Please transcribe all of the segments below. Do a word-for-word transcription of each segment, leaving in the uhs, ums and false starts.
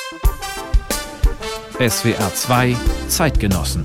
S W R zwei Zeitgenossen.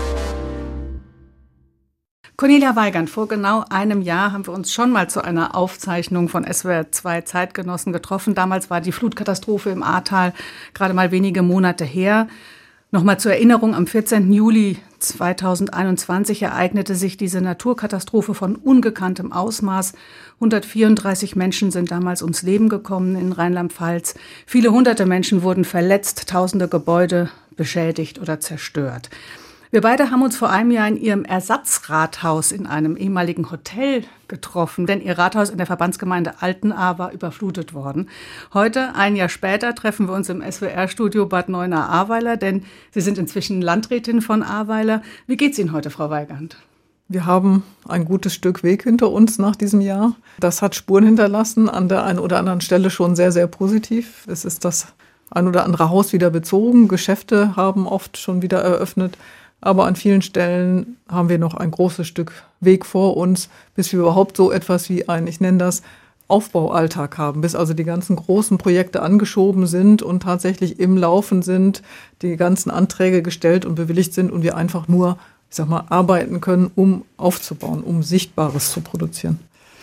Cornelia Weigand, vor genau einem Jahr haben wir uns schon mal zu einer Aufzeichnung von S W R zwei Zeitgenossen getroffen. Damals war die Flutkatastrophe im Ahrtal gerade mal wenige Monate her. Nochmal zur Erinnerung, am vierzehnten Juli zweitausendeinundzwanzig ereignete sich diese Naturkatastrophe von ungekanntem Ausmaß. hundertvierunddreißig Menschen sind damals ums Leben gekommen in Rheinland-Pfalz. Viele hunderte Menschen wurden verletzt, tausende Gebäude beschädigt oder zerstört. Wir beide haben uns vor einem Jahr in Ihrem Ersatzrathaus in einem ehemaligen Hotel getroffen, denn Ihr Rathaus in der Verbandsgemeinde Altenahr war überflutet worden. Heute, ein Jahr später, treffen wir uns im S W R-Studio Bad Neuenahr-Ahrweiler, denn Sie sind inzwischen Landrätin von Ahrweiler. Wie geht's Ihnen heute, Frau Weigand? Wir haben ein gutes Stück Weg hinter uns nach diesem Jahr. Das hat Spuren hinterlassen, an der einen oder anderen Stelle schon sehr, sehr positiv. Es ist das ein oder andere Haus wieder bezogen, Geschäfte haben oft schon wieder eröffnet. Aber an vielen Stellen haben wir noch ein großes Stück Weg vor uns, bis wir überhaupt so etwas wie ein, ich nenne das, Aufbaualltag haben, bis also die ganzen großen Projekte angeschoben sind und tatsächlich im Laufen sind, die ganzen Anträge gestellt und bewilligt sind und wir einfach nur, ich sag mal, arbeiten können, um aufzubauen, um Sichtbares zu produzieren.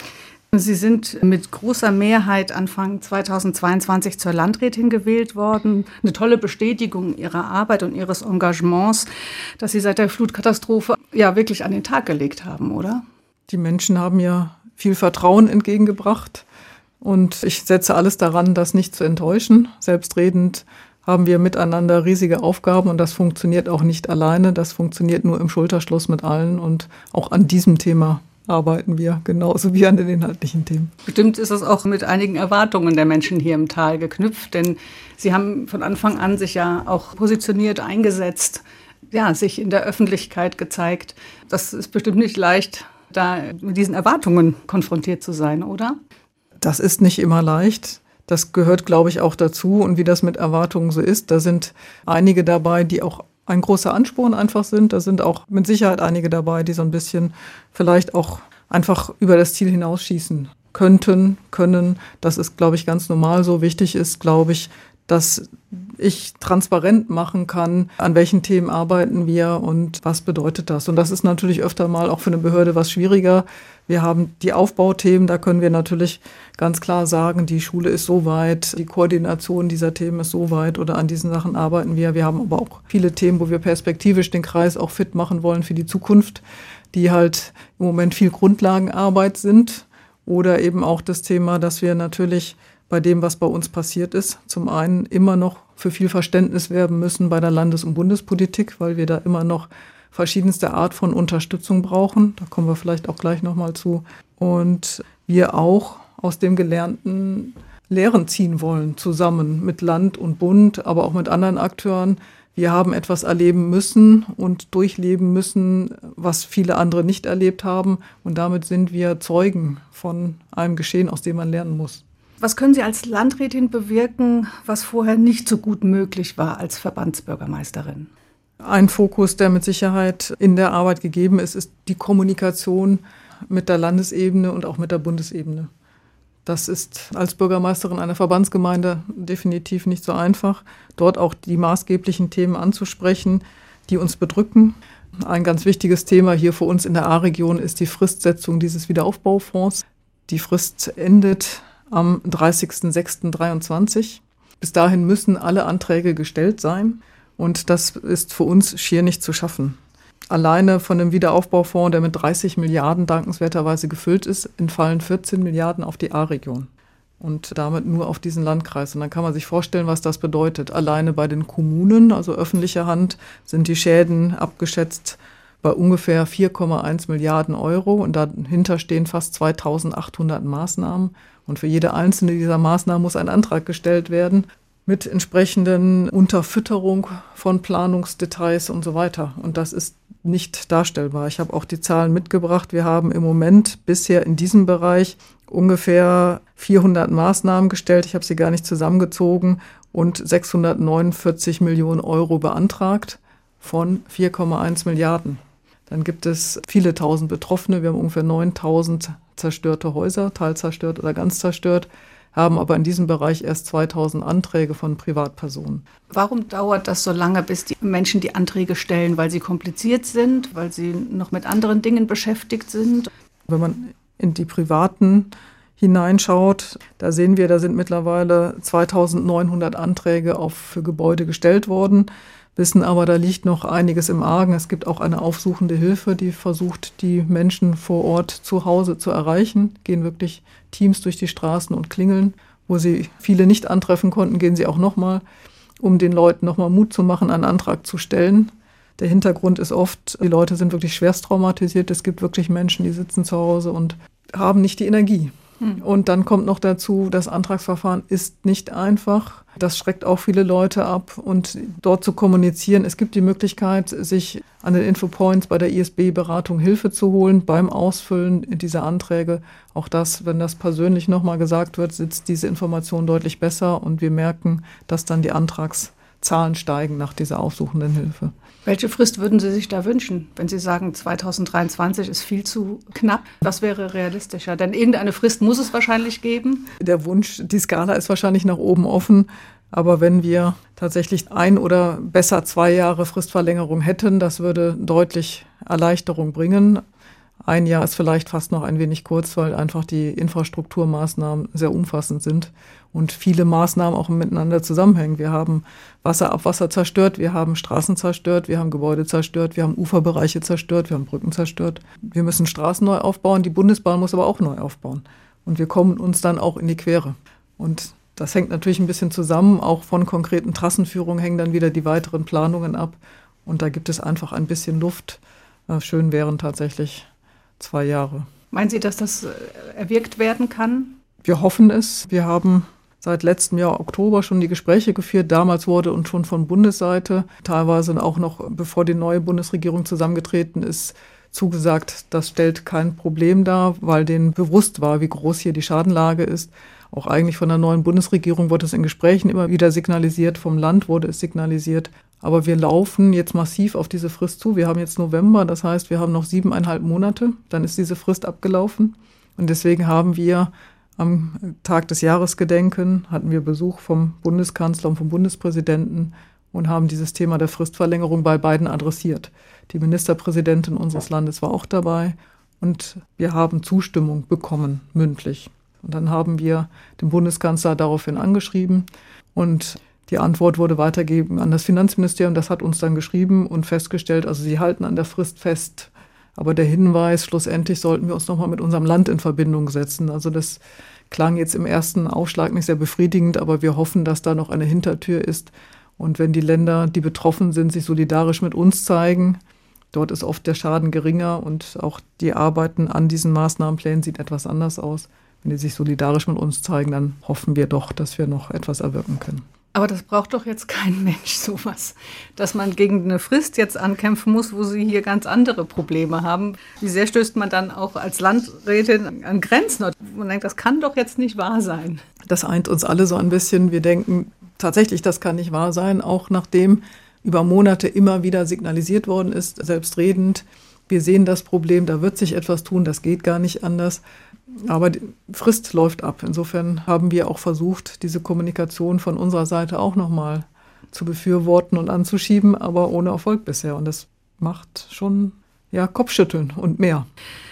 Sie sind mit großer Mehrheit Anfang zweitausendzweiundzwanzig zur Landrätin gewählt worden. Eine tolle Bestätigung Ihrer Arbeit und Ihres Engagements, das Sie seit der Flutkatastrophe ja wirklich an den Tag gelegt haben, oder? Die Menschen haben mir viel Vertrauen entgegengebracht und ich setze alles daran, das nicht zu enttäuschen. Selbstredend haben wir miteinander riesige Aufgaben und das funktioniert auch nicht alleine. Das funktioniert nur im Schulterschluss mit allen und auch an diesem Thema arbeiten wir genauso wie an den inhaltlichen Themen. Bestimmt ist es auch mit einigen Erwartungen der Menschen hier im Tal geknüpft, denn Sie haben von Anfang an sich ja auch positioniert, eingesetzt, ja, sich in der Öffentlichkeit gezeigt. Das ist bestimmt nicht leicht, da mit diesen Erwartungen konfrontiert zu sein, oder? Das ist nicht immer leicht. Das gehört, glaube ich, auch dazu. Und wie das mit Erwartungen so ist, da sind einige dabei, die auch ein großer Ansporn einfach sind. Da sind auch mit Sicherheit einige dabei, die so ein bisschen vielleicht auch einfach über das Ziel hinausschießen könnten, können. Das ist, glaube ich, ganz normal so. Wichtig ist, glaube ich, dass ich transparent machen kann, an welchen Themen arbeiten wir und was bedeutet das. Und das ist natürlich öfter mal auch für eine Behörde was schwieriger. Wir haben die Aufbauthemen, da können wir natürlich ganz klar sagen, die Schule ist so weit, die Koordination dieser Themen ist so weit oder an diesen Sachen arbeiten wir. Wir haben aber auch viele Themen, wo wir perspektivisch den Kreis auch fit machen wollen für die Zukunft, die halt im Moment viel Grundlagenarbeit sind. Oder eben auch das Thema, dass wir natürlich bei dem, was bei uns passiert ist, zum einen immer noch für viel Verständnis werben müssen bei der Landes- und Bundespolitik, weil wir da immer noch verschiedenste Art von Unterstützung brauchen. Da kommen wir vielleicht auch gleich nochmal zu. Und wir auch aus dem Gelernten Lehren ziehen wollen, zusammen mit Land und Bund, aber auch mit anderen Akteuren. Wir haben etwas erleben müssen und durchleben müssen, was viele andere nicht erlebt haben. Und damit sind wir Zeugen von einem Geschehen, aus dem man lernen muss. Was können Sie als Landrätin bewirken, was vorher nicht so gut möglich war als Verbandsbürgermeisterin? Ein Fokus, der mit Sicherheit in der Arbeit gegeben ist, ist die Kommunikation mit der Landesebene und auch mit der Bundesebene. Das ist als Bürgermeisterin einer Verbandsgemeinde definitiv nicht so einfach, dort auch die maßgeblichen Themen anzusprechen, die uns bedrücken. Ein ganz wichtiges Thema hier für uns in der A-Region ist die Fristsetzung dieses Wiederaufbaufonds. Die Frist endet am dreißigsten sechsten dreiundzwanzig. Bis dahin müssen alle Anträge gestellt sein und das ist für uns schier nicht zu schaffen. Alleine von dem Wiederaufbaufonds, der mit dreißig Milliarden dankenswerterweise gefüllt ist, entfallen vierzehn Milliarden auf die A-Region und damit nur auf diesen Landkreis. Und dann kann man sich vorstellen, was das bedeutet. Alleine bei den Kommunen, also öffentlicher Hand, sind die Schäden abgeschätzt bei ungefähr vier Komma eins Milliarden Euro und dahinter stehen fast zweitausendachthundert Maßnahmen. Und für jede einzelne dieser Maßnahmen muss ein Antrag gestellt werden mit entsprechenden Unterfütterung von Planungsdetails und so weiter. Und das ist nicht darstellbar. Ich habe auch die Zahlen mitgebracht. Wir haben im Moment bisher in diesem Bereich ungefähr vierhundert Maßnahmen gestellt. Ich habe sie gar nicht zusammengezogen und sechshundertneunundvierzig Millionen Euro beantragt von vier Komma eins Milliarden. Dann gibt es viele tausend Betroffene. Wir haben ungefähr neuntausend zerstörte Häuser, teilzerstört oder ganz zerstört. haben aber in diesem Bereich erst zweitausend Anträge von Privatpersonen. Warum dauert das so lange, bis die Menschen die Anträge stellen? Weil sie kompliziert sind, weil sie noch mit anderen Dingen beschäftigt sind? Wenn man in die privaten hineinschaut, da sehen wir, da sind mittlerweile zweitausendneunhundert Anträge auf, für Gebäude gestellt worden, wissen aber, da liegt noch einiges im Argen. Es gibt auch eine aufsuchende Hilfe, die versucht, die Menschen vor Ort zu Hause zu erreichen, gehen wirklich Teams durch die Straßen und klingeln. Wo sie viele nicht antreffen konnten, gehen sie auch nochmal, um den Leuten nochmal Mut zu machen, einen Antrag zu stellen. Der Hintergrund ist oft, die Leute sind wirklich schwerst traumatisiert. Es gibt wirklich Menschen, die sitzen zu Hause und haben nicht die Energie. Und dann kommt noch dazu, das Antragsverfahren ist nicht einfach. Das schreckt auch viele Leute ab. Und dort zu kommunizieren, es gibt die Möglichkeit, sich an den Infopoints bei der I S B-Beratung Hilfe zu holen beim Ausfüllen dieser Anträge. Auch das, wenn das persönlich nochmal gesagt wird, sitzt diese Information deutlich besser. Und wir merken, dass dann die Antragszahlen steigen nach dieser aufsuchenden Hilfe. Welche Frist würden Sie sich da wünschen, wenn Sie sagen, zweitausenddreiundzwanzig ist viel zu knapp? Was wäre realistischer? Denn irgendeine Frist muss es wahrscheinlich geben. Der Wunsch, die Skala ist wahrscheinlich nach oben offen. Aber wenn wir tatsächlich ein oder besser zwei Jahre Fristverlängerung hätten, das würde deutlich Erleichterung bringen. Ein Jahr ist vielleicht fast noch ein wenig kurz, weil einfach die Infrastrukturmaßnahmen sehr umfassend sind und viele Maßnahmen auch miteinander zusammenhängen. Wir haben Wasserabwasser zerstört, wir haben Straßen zerstört, wir haben Gebäude zerstört, wir haben Uferbereiche zerstört, wir haben Brücken zerstört. Wir müssen Straßen neu aufbauen, die Bundesbahn muss aber auch neu aufbauen. Und wir kommen uns dann auch in die Quere. Und das hängt natürlich ein bisschen zusammen, auch von konkreten Trassenführungen hängen dann wieder die weiteren Planungen ab. Und da gibt es einfach ein bisschen Luft. Schön wären tatsächlich zwei Jahre. Meinen Sie, dass das erwirkt werden kann? Wir hoffen es. Wir haben seit letztem Jahr Oktober schon die Gespräche geführt. Damals wurde uns schon von Bundesseite, teilweise auch noch bevor die neue Bundesregierung zusammengetreten ist, zugesagt, das stellt kein Problem dar, weil denen bewusst war, wie groß hier die Schadenlage ist. Auch eigentlich von der neuen Bundesregierung wurde es in Gesprächen immer wieder signalisiert, vom Land wurde es signalisiert. Aber wir laufen jetzt massiv auf diese Frist zu. Wir haben jetzt November, das heißt, wir haben noch siebeneinhalb Monate. Dann ist diese Frist abgelaufen. Und deswegen haben wir am Tag des Jahresgedenken, hatten wir Besuch vom Bundeskanzler und vom Bundespräsidenten und haben dieses Thema der Fristverlängerung bei beiden adressiert. Die Ministerpräsidentin unseres Landes war auch dabei und wir haben Zustimmung bekommen, mündlich. Und dann haben wir den Bundeskanzler daraufhin angeschrieben und die Antwort wurde weitergegeben an das Finanzministerium. Das hat uns dann geschrieben und festgestellt, also sie halten an der Frist fest. Aber der Hinweis, schlussendlich sollten wir uns nochmal mit unserem Land in Verbindung setzen. Also das klang jetzt im ersten Aufschlag nicht sehr befriedigend, aber wir hoffen, dass da noch eine Hintertür ist. Und wenn die Länder, die betroffen sind, sich solidarisch mit uns zeigen, dort ist oft der Schaden geringer und auch die Arbeiten an diesen Maßnahmenplänen sieht etwas anders aus. Wenn die sich solidarisch mit uns zeigen, dann hoffen wir doch, dass wir noch etwas erwirken können. Aber das braucht doch jetzt kein Mensch sowas, dass man gegen eine Frist jetzt ankämpfen muss, wo sie hier ganz andere Probleme haben. Wie sehr stößt man dann auch als Landrätin an Grenzen? Man denkt, das kann doch jetzt nicht wahr sein. Das eint uns alle so ein bisschen. Wir denken tatsächlich, das kann nicht wahr sein, auch nachdem über Monate immer wieder signalisiert worden ist, selbstredend. Wir sehen das Problem, da wird sich etwas tun, das geht gar nicht anders. Aber die Frist läuft ab. Insofern haben wir auch versucht, diese Kommunikation von unserer Seite auch nochmal zu befürworten und anzuschieben, aber ohne Erfolg bisher. Und das macht schon ja, Kopfschütteln und mehr.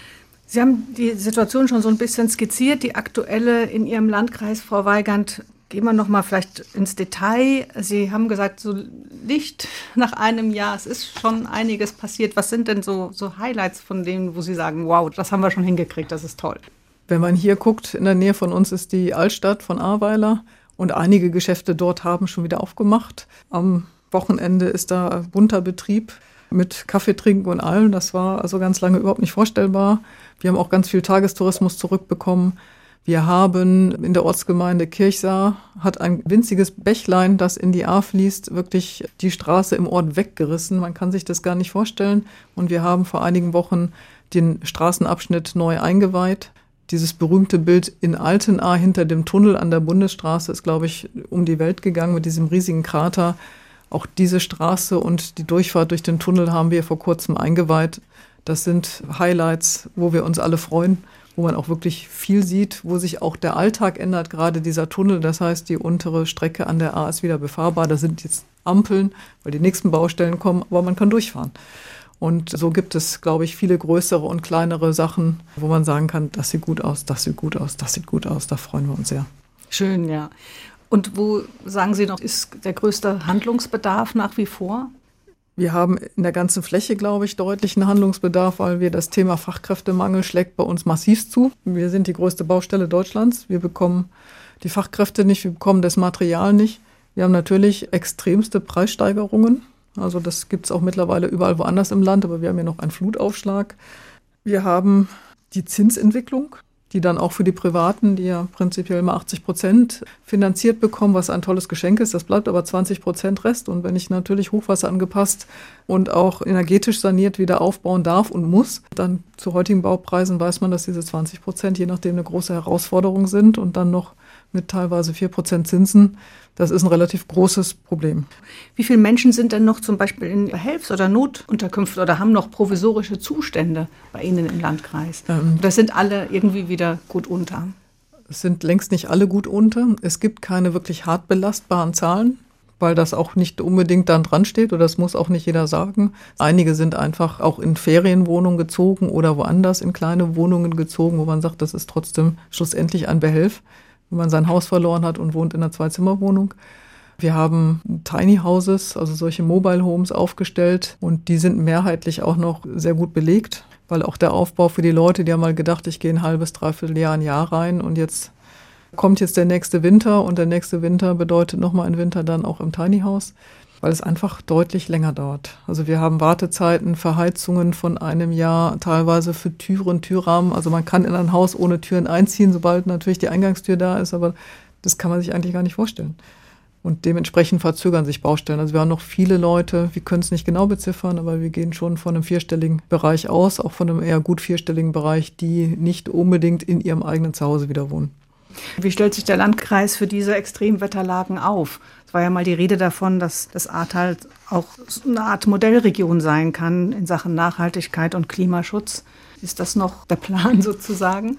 Sie haben die Situation schon so ein bisschen skizziert, die aktuelle in Ihrem Landkreis, Frau Weigand. Gehen wir noch mal vielleicht ins Detail. Sie haben gesagt, so Licht nach einem Jahr, es ist schon einiges passiert. Was sind denn so, so Highlights von denen, wo Sie sagen, wow, das haben wir schon hingekriegt, das ist toll? Wenn man hier guckt, in der Nähe von uns ist die Altstadt von Ahrweiler und einige Geschäfte dort haben schon wieder aufgemacht. Am Wochenende ist da bunter Betrieb mit Kaffee trinken und allem. Das war also ganz lange überhaupt nicht vorstellbar. Wir haben auch ganz viel Tagestourismus zurückbekommen. Wir haben in der Ortsgemeinde Kirchsaar hat ein winziges Bächlein, das in die Ahr fließt, wirklich die Straße im Ort weggerissen. Man kann sich das gar nicht vorstellen. Und wir haben vor einigen Wochen den Straßenabschnitt neu eingeweiht. Dieses berühmte Bild in Altenahr hinter dem Tunnel an der Bundesstraße ist, glaube ich, um die Welt gegangen mit diesem riesigen Krater. Auch diese Straße und die Durchfahrt durch den Tunnel haben wir vor kurzem eingeweiht. Das sind Highlights, wo wir uns alle freuen, wo man auch wirklich viel sieht, wo sich auch der Alltag ändert, gerade dieser Tunnel. Das heißt, die untere Strecke an der A ist wieder befahrbar. Da sind jetzt Ampeln, weil die nächsten Baustellen kommen, aber man kann durchfahren. Und so gibt es, glaube ich, viele größere und kleinere Sachen, wo man sagen kann, das sieht gut aus, das sieht gut aus, das sieht gut aus. Da freuen wir uns sehr. Schön, ja. Und wo, sagen Sie noch, ist der größte Handlungsbedarf nach wie vor? Wir haben in der ganzen Fläche, glaube ich, deutlichen Handlungsbedarf, weil wir das Thema Fachkräftemangel schlägt bei uns massiv zu. Wir sind die größte Baustelle Deutschlands. Wir bekommen die Fachkräfte nicht, wir bekommen das Material nicht. Wir haben natürlich extremste Preissteigerungen. Also das gibt es auch mittlerweile überall woanders im Land, aber wir haben ja noch einen Flutaufschlag. Wir haben die Zinsentwicklung, die dann auch für die Privaten, die ja prinzipiell immer achtzig Prozent finanziert bekommen, was ein tolles Geschenk ist. Das bleibt aber zwanzig Prozent Rest. Und wenn ich natürlich Hochwasser angepasst und auch energetisch saniert wieder aufbauen darf und muss, dann zu heutigen Baupreisen weiß man, dass diese zwanzig Prozent je nachdem eine große Herausforderung sind und dann noch mit teilweise vier Prozent Zinsen. Das ist ein relativ großes Problem. Wie viele Menschen sind denn noch zum Beispiel in Behelfs- oder Notunterkünften oder haben noch provisorische Zustände bei Ihnen im Landkreis? Ähm, das sind alle irgendwie wieder gut unter? Es sind längst nicht alle gut unter. Es gibt keine wirklich hart belastbaren Zahlen, weil das auch nicht unbedingt dann dran steht oder das muss auch nicht jeder sagen. Einige sind einfach auch in Ferienwohnungen gezogen oder woanders in kleine Wohnungen gezogen, wo man sagt, das ist trotzdem schlussendlich ein Behelf, wenn man sein Haus verloren hat und wohnt in einer Zwei-Zimmer-Wohnung. Wir haben Tiny Houses, also solche Mobile Homes aufgestellt und die sind mehrheitlich auch noch sehr gut belegt, weil auch der Aufbau für die Leute, die haben mal gedacht, ich gehe ein halbes, dreiviertel Jahr, ein Jahr rein und jetzt kommt jetzt der nächste Winter und der nächste Winter bedeutet nochmal ein Winter dann auch im Tiny House, weil es einfach deutlich länger dauert. Also wir haben Wartezeiten für Heizungen von einem Jahr, teilweise für Türen, Türrahmen. Also man kann in ein Haus ohne Türen einziehen, sobald natürlich die Eingangstür da ist, aber das kann man sich eigentlich gar nicht vorstellen. Und dementsprechend verzögern sich Baustellen. Also wir haben noch viele Leute, wir können es nicht genau beziffern, aber wir gehen schon von einem vierstelligen Bereich aus, auch von einem eher gut vierstelligen Bereich, die nicht unbedingt in ihrem eigenen Zuhause wieder wohnen. Wie stellt sich der Landkreis für diese Extremwetterlagen auf? Es war ja mal die Rede davon, dass das Ahrtal auch eine Art Modellregion sein kann in Sachen Nachhaltigkeit und Klimaschutz. Ist das noch der Plan sozusagen?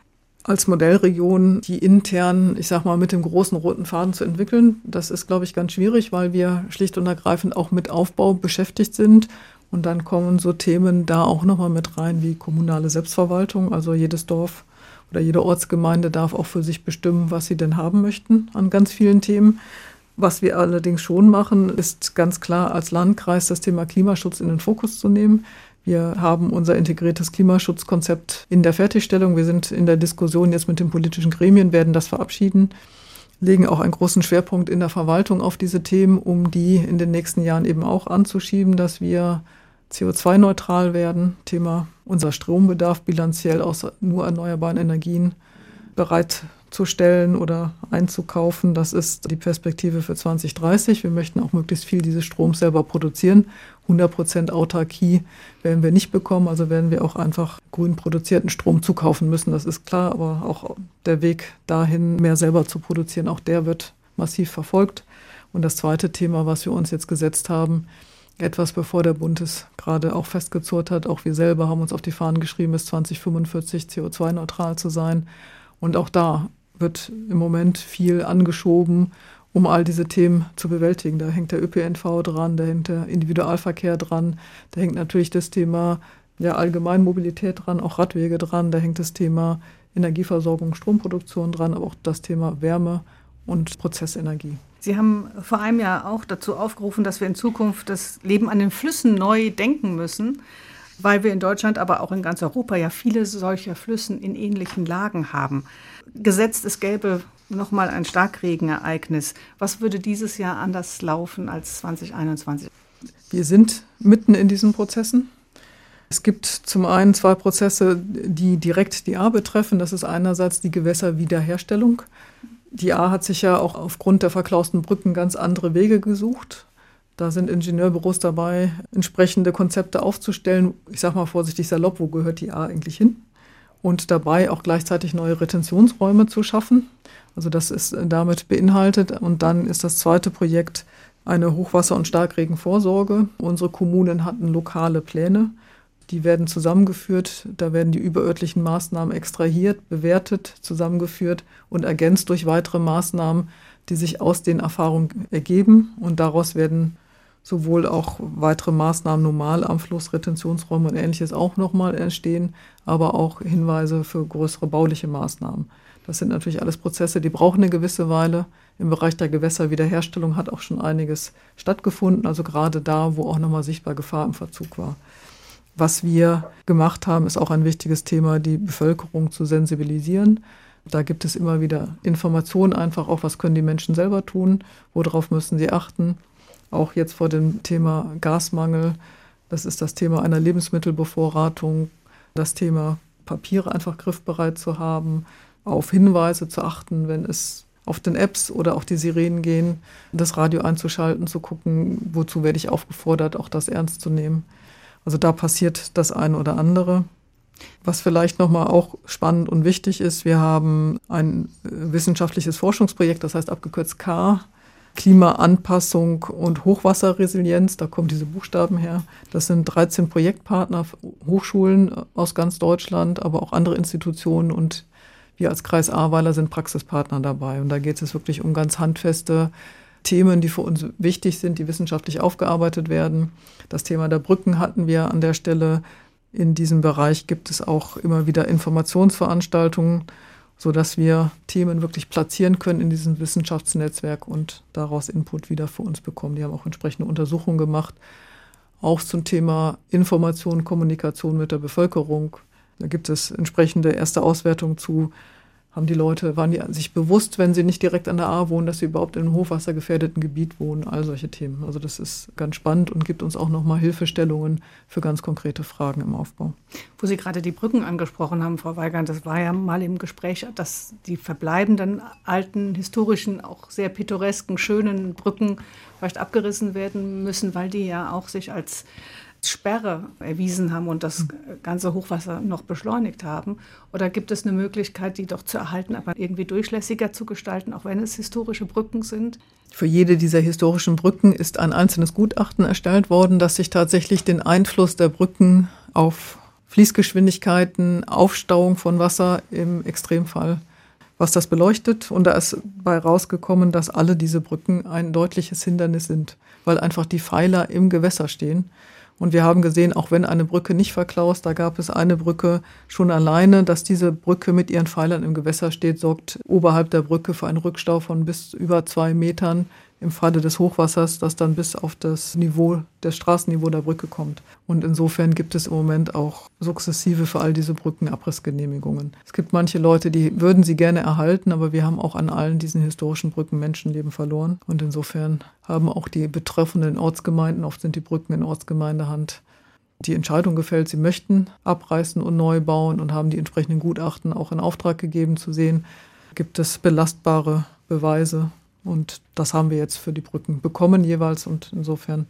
Als Modellregion, die intern, ich sag mal, mit dem großen roten Faden zu entwickeln, das ist, glaube ich, ganz schwierig, weil wir schlicht und ergreifend auch mit Aufbau beschäftigt sind. Und dann kommen so Themen da auch nochmal mit rein wie kommunale Selbstverwaltung, also jedes Dorf oder jede Ortsgemeinde darf auch für sich bestimmen, was sie denn haben möchten an ganz vielen Themen. Was wir allerdings schon machen, ist ganz klar als Landkreis das Thema Klimaschutz in den Fokus zu nehmen. Wir haben unser integriertes Klimaschutzkonzept in der Fertigstellung. Wir sind in der Diskussion jetzt mit den politischen Gremien, werden das verabschieden, legen auch einen großen Schwerpunkt in der Verwaltung auf diese Themen, um die in den nächsten Jahren eben auch anzuschieben, dass wir C O zwei neutral werden. Thema unser Strombedarf bilanziell aus nur erneuerbaren Energien bereitzustellen oder einzukaufen. Das ist die Perspektive für zwanzig dreißig. Wir möchten auch möglichst viel dieses Stroms selber produzieren. hundert Prozent Autarkie werden wir nicht bekommen, also werden wir auch einfach grün produzierten Strom zukaufen müssen. Das ist klar, aber auch der Weg dahin, mehr selber zu produzieren, auch der wird massiv verfolgt. Und das zweite Thema, was wir uns jetzt gesetzt haben, etwas bevor der Bund es gerade auch festgezurrt hat, auch wir selber haben uns auf die Fahnen geschrieben, bis zwanzig fünfundvierzig C O zwei neutral zu sein. Und auch da wird im Moment viel angeschoben, um all diese Themen zu bewältigen. Da hängt der Ö P N V dran, da hängt der Individualverkehr dran, da hängt natürlich das Thema ja, Allgemeinmobilität dran, auch Radwege dran, da hängt das Thema Energieversorgung, Stromproduktion dran, aber auch das Thema Wärme und Prozessenergie. Sie haben vor einem Jahr auch dazu aufgerufen, dass wir in Zukunft das Leben an den Flüssen neu denken müssen, weil wir in Deutschland, aber auch in ganz Europa ja viele solcher Flüssen in ähnlichen Lagen haben. Gesetzt, es gäbe nochmal ein Starkregenereignis. Was würde dieses Jahr anders laufen als zwanzig einundzwanzig? Wir sind mitten in diesen Prozessen. Es gibt zum einen zwei Prozesse, die direkt die Ahr betreffen. Das ist einerseits die Gewässerwiederherstellung. Die Ahr hat sich ja auch aufgrund der verklausten Brücken ganz andere Wege gesucht. Da sind Ingenieurbüros dabei, entsprechende Konzepte aufzustellen. Ich sage mal vorsichtig salopp, wo gehört die Ahr eigentlich hin? Und dabei auch gleichzeitig neue Retentionsräume zu schaffen. Also das ist damit beinhaltet. Und dann ist das zweite Projekt eine Hochwasser- und Starkregenvorsorge. Unsere Kommunen hatten lokale Pläne. Die werden zusammengeführt, da werden die überörtlichen Maßnahmen extrahiert, bewertet, zusammengeführt und ergänzt durch weitere Maßnahmen, die sich aus den Erfahrungen ergeben. Und daraus werden sowohl auch weitere Maßnahmen normal am Fluss, Retentionsräume und Ähnliches auch nochmal entstehen, aber auch Hinweise für größere bauliche Maßnahmen. Das sind natürlich alles Prozesse, die brauchen eine gewisse Weile. Im Bereich der Gewässerwiederherstellung hat auch schon einiges stattgefunden, also gerade da, wo auch nochmal sichtbar Gefahr im Verzug war. Was wir gemacht haben, ist auch ein wichtiges Thema, die Bevölkerung zu sensibilisieren. Da gibt es immer wieder Informationen einfach auch, was können die Menschen selber tun, worauf müssen sie achten. Auch jetzt vor dem Thema Gasmangel, das ist das Thema einer Lebensmittelbevorratung, das Thema Papiere einfach griffbereit zu haben, auf Hinweise zu achten, wenn es auf den Apps oder auch die Sirenen gehen, das Radio einzuschalten, zu gucken, wozu werde ich aufgefordert, auch das ernst zu nehmen. Also da passiert das eine oder andere. Was vielleicht nochmal auch spannend und wichtig ist, wir haben ein wissenschaftliches Forschungsprojekt, das heißt abgekürzt K, Klimaanpassung und Hochwasserresilienz, da kommen diese Buchstaben her. Das sind dreizehn Projektpartner, Hochschulen aus ganz Deutschland, aber auch andere Institutionen und wir als Kreis Ahrweiler sind Praxispartner dabei. Und da geht es wirklich um ganz handfeste Themen, die für uns wichtig sind, die wissenschaftlich aufgearbeitet werden. Das Thema der Brücken hatten wir an der Stelle. In diesem Bereich gibt es auch immer wieder Informationsveranstaltungen, sodass wir Themen wirklich platzieren können in diesem Wissenschaftsnetzwerk und daraus Input wieder für uns bekommen. Die haben auch entsprechende Untersuchungen gemacht, auch zum Thema Information, Kommunikation mit der Bevölkerung. Da gibt es entsprechende erste Auswertungen zu. Haben die Leute, waren die sich bewusst, wenn sie nicht direkt an der Ahr wohnen, dass sie überhaupt in einem hochwassergefährdeten Gebiet wohnen, all solche Themen. Also das ist ganz spannend und gibt uns auch nochmal Hilfestellungen für ganz konkrete Fragen im Aufbau. Wo Sie gerade die Brücken angesprochen haben, Frau Weigand, das war ja mal im Gespräch, dass die verbleibenden alten, historischen, auch sehr pittoresken, schönen Brücken vielleicht abgerissen werden müssen, weil die ja auch sich als Sperre erwiesen haben und das ganze Hochwasser noch beschleunigt haben? Oder gibt es eine Möglichkeit, die doch zu erhalten, aber irgendwie durchlässiger zu gestalten, auch wenn es historische Brücken sind? Für jede dieser historischen Brücken ist ein einzelnes Gutachten erstellt worden, das sich tatsächlich den Einfluss der Brücken auf Fließgeschwindigkeiten, Aufstauung von Wasser im Extremfall, was das beleuchtet. Und da ist bei rausgekommen, dass alle diese Brücken ein deutliches Hindernis sind, weil einfach die Pfeiler im Gewässer stehen. Und wir haben gesehen, auch wenn eine Brücke nicht verklaust, da gab es eine Brücke schon alleine, dass diese Brücke mit ihren Pfeilern im Gewässer steht, sorgt oberhalb der Brücke für einen Rückstau von bis über zwei Metern im Falle des Hochwassers, das dann bis auf das Niveau, das Straßenniveau der Brücke kommt. Und insofern gibt es im Moment auch sukzessive für all diese Brücken Abrissgenehmigungen. Es gibt manche Leute, die würden sie gerne erhalten, aber wir haben auch an allen diesen historischen Brücken Menschenleben verloren. Und insofern haben auch die betreffenden Ortsgemeinden, oft sind die Brücken in Ortsgemeindehand, die Entscheidung gefällt, sie möchten abreißen und neu bauen und haben die entsprechenden Gutachten auch in Auftrag gegeben zu sehen, gibt es belastbare Beweise. Und das haben wir jetzt für die Brücken bekommen jeweils und insofern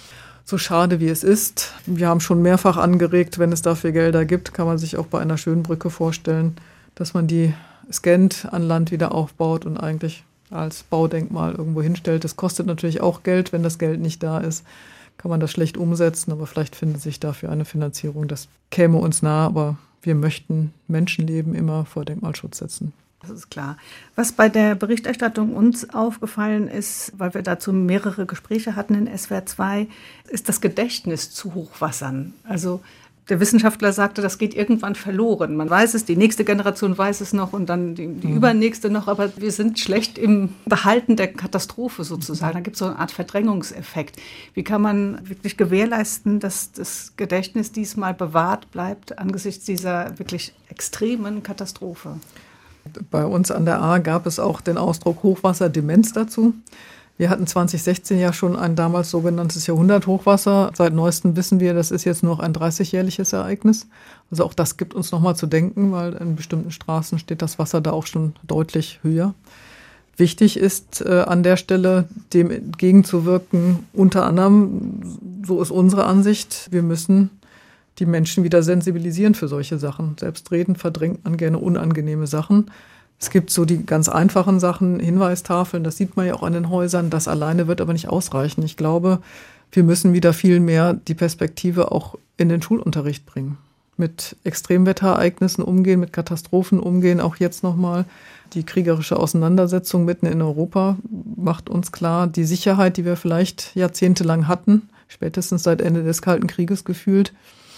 so schade wie es ist. Wir haben schon mehrfach angeregt, wenn es dafür Gelder gibt, kann man sich auch bei einer schönen Brücke vorstellen, dass man die scannt, an Land wieder aufbaut und eigentlich als Baudenkmal irgendwo hinstellt. Das kostet natürlich auch Geld, wenn das Geld nicht da ist, kann man das schlecht umsetzen, aber vielleicht findet sich dafür eine Finanzierung. Das käme uns nahe, aber wir möchten Menschenleben immer vor Denkmalschutz setzen. Das ist klar. Was bei der Berichterstattung uns aufgefallen ist, weil wir dazu mehrere Gespräche hatten in S W R zwei, ist das Gedächtnis zu Hochwassern. Also der Wissenschaftler sagte, das geht irgendwann verloren. Man weiß es, die nächste Generation weiß es noch und dann die, die mhm. übernächste noch, aber wir sind schlecht im Behalten der Katastrophe sozusagen. Da gibt es so eine Art Verdrängungseffekt. Wie kann man wirklich gewährleisten, dass das Gedächtnis diesmal bewahrt bleibt angesichts dieser wirklich extremen Katastrophe? Bei uns an der Ahr gab es auch den Ausdruck Hochwasserdemenz dazu. Wir hatten zwanzig sechzehn ja schon ein damals sogenanntes Jahrhunderthochwasser. Seit neuestem wissen wir, das ist jetzt noch ein dreißigjährliches Ereignis. Also auch das gibt uns nochmal zu denken, weil in bestimmten Straßen steht das Wasser da auch schon deutlich höher. Wichtig ist äh, an der Stelle, dem entgegenzuwirken, unter anderem, so ist unsere Ansicht, wir müssen die Menschen wieder sensibilisieren für solche Sachen. Selbstredend verdrängt man gerne unangenehme Sachen. Es gibt so die ganz einfachen Sachen, Hinweistafeln, das sieht man ja auch an den Häusern. Das alleine wird aber nicht ausreichen. Ich glaube, wir müssen wieder viel mehr die Perspektive auch in den Schulunterricht bringen. Mit Extremwetterereignissen umgehen, mit Katastrophen umgehen, auch jetzt nochmal. Die kriegerische Auseinandersetzung mitten in Europa macht uns klar, die Sicherheit, die wir vielleicht jahrzehntelang hatten, spätestens seit Ende des Kalten Krieges gefühlt,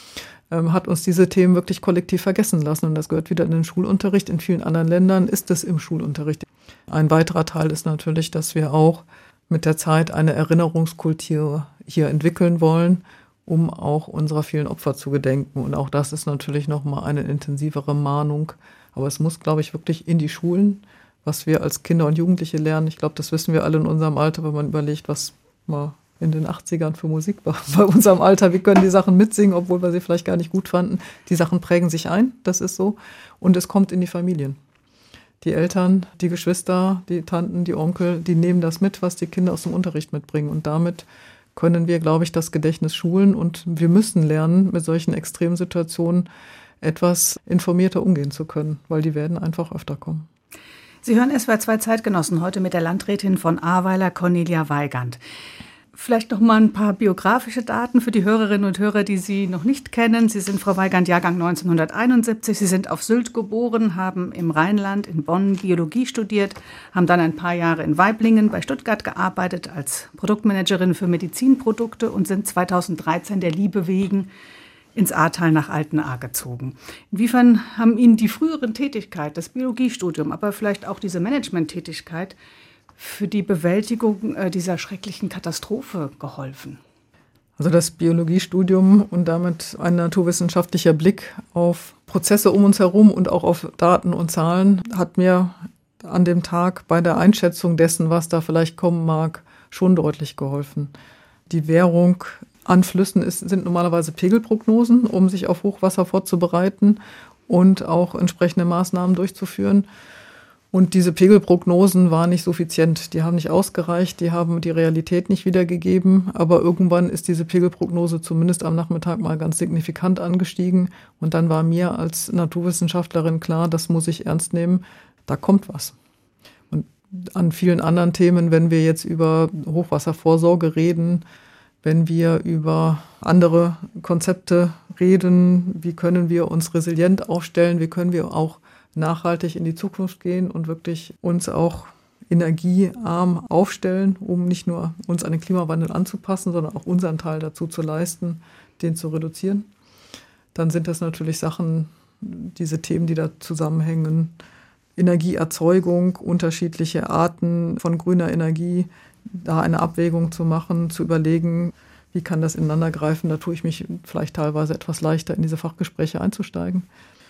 hat uns diese Themen wirklich kollektiv vergessen lassen. Und das gehört wieder in den Schulunterricht. In vielen anderen Ländern ist es im Schulunterricht. Ein weiterer Teil ist natürlich, dass wir auch mit der Zeit eine Erinnerungskultur hier entwickeln wollen, um auch unserer vielen Opfer zu gedenken. Und auch das ist natürlich nochmal eine intensivere Mahnung. Aber es muss, glaube ich, wirklich in die Schulen, was wir als Kinder und Jugendliche lernen. Ich glaube, das wissen wir alle in unserem Alter, wenn man überlegt, was mal in den achtzigern für Musik war. Bei unserem Alter, wir können die Sachen mitsingen, obwohl wir sie vielleicht gar nicht gut fanden. Die Sachen prägen sich ein, das ist so. Und es kommt in die Familien. Die Eltern, die Geschwister, die Tanten, die Onkel, die nehmen das mit, was die Kinder aus dem Unterricht mitbringen. Und damit können wir, glaube ich, das Gedächtnis schulen. Und wir müssen lernen, mit solchen Extremsituationen etwas informierter umgehen zu können, weil die werden einfach öfter kommen. Sie hören S W R zwei Zeitgenossen heute mit der Landrätin von Ahrweiler, Cornelia Weigand. Vielleicht noch mal ein paar biografische Daten für die Hörerinnen und Hörer, die Sie noch nicht kennen. Sie sind, Frau Weigand, Jahrgang neunzehnhunderteinundsiebzig. Sie sind auf Sylt geboren, haben im Rheinland in Bonn Biologie studiert, haben dann ein paar Jahre in Waiblingen bei Stuttgart gearbeitet als Produktmanagerin für Medizinprodukte und sind zweitausenddreizehn der Liebe wegen ins Ahrtal nach Altenahr gezogen. Inwiefern haben Ihnen die früheren Tätigkeit, das Biologiestudium, aber vielleicht auch diese Managementtätigkeit für die Bewältigung dieser schrecklichen Katastrophe geholfen? Also das Biologiestudium und damit ein naturwissenschaftlicher Blick auf Prozesse um uns herum und auch auf Daten und Zahlen hat mir an dem Tag bei der Einschätzung dessen, was da vielleicht kommen mag, schon deutlich geholfen. Die Währung an Flüssen ist, sind normalerweise Pegelprognosen, um sich auf Hochwasser vorzubereiten und auch entsprechende Maßnahmen durchzuführen. Und diese Pegelprognosen waren nicht suffizient. Die haben nicht ausgereicht, die haben die Realität nicht wiedergegeben. Aber irgendwann ist diese Pegelprognose zumindest am Nachmittag mal ganz signifikant angestiegen. Und dann war mir als Naturwissenschaftlerin klar, das muss ich ernst nehmen, da kommt was. Und an vielen anderen Themen, wenn wir jetzt über Hochwasservorsorge reden, wenn wir über andere Konzepte reden, wie können wir uns resilient aufstellen, wie können wir auch nachhaltig in die Zukunft gehen und wirklich uns auch energiearm aufstellen, um nicht nur uns an den Klimawandel anzupassen, sondern auch unseren Teil dazu zu leisten, den zu reduzieren. Dann sind das natürlich Sachen, diese Themen, die da zusammenhängen, Energieerzeugung, unterschiedliche Arten von grüner Energie, da eine Abwägung zu machen, zu überlegen, wie kann das ineinander greifen. Da tue ich mich vielleicht teilweise etwas leichter, in diese Fachgespräche einzusteigen.